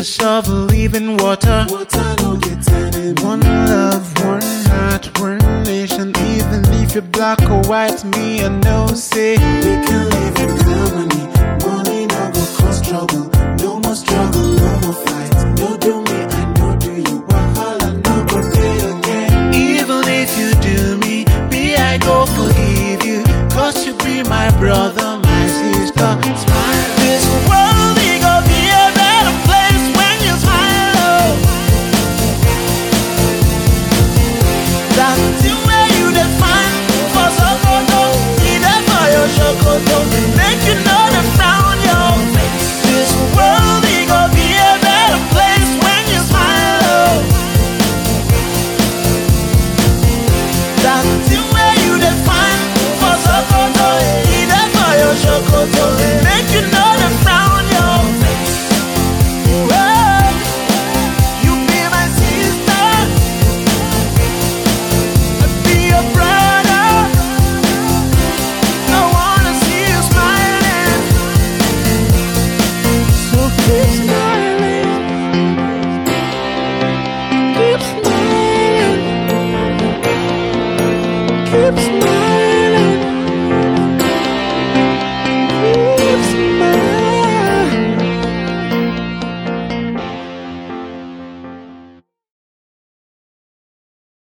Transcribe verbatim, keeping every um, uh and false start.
a shovel, leaving water. Water no get enemy. One love, one heart, one nation. Even if you're black or white, me I know say we can live in harmony. Money no go cause trouble.